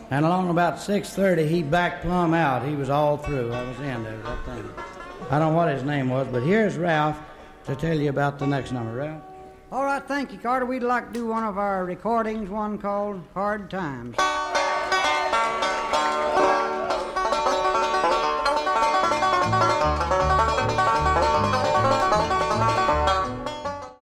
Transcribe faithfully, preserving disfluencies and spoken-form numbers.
And along about six thirty, he backed plumb out. He was all through. I was in there, that thing. I don't know what his name was, but here's Ralph to tell you about the next number. Ralph? All right, thank you, Carter. We'd like to do one of our recordings, one called Hard Times.